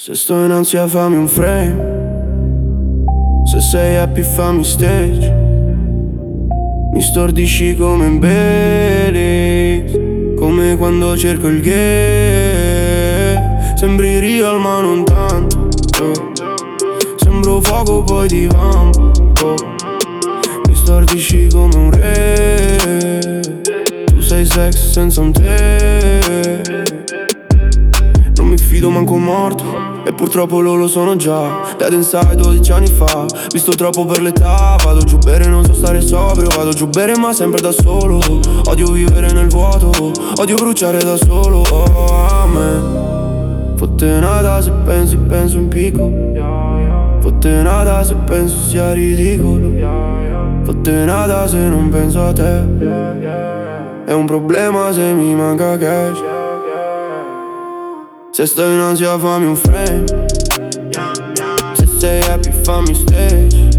Se sto in ansia fammi un frame, se sei happy fammi stage. Mi stordisci come in Belize, come quando cerco il gay. Sembri real ma non tanto, sembro fuoco poi ti vampo. Mi stordisci come un re, tu sei sex senza un te. Non mi fido manco morto, e purtroppo lo sono già. Dead inside 12 anni fa, visto troppo per l'età. Vado giù bere, non so stare sobrio. Vado giù bere ma sempre da solo. Odio vivere nel vuoto, odio bruciare da solo. Oh, a me fotte nada se pensi, penso in picco. Fotte nada se penso sia ridicolo. Fotte nada se non penso a te. È un problema se mi manca cash. Se sto in ansia fammi un frame, se sei happy fammi stage.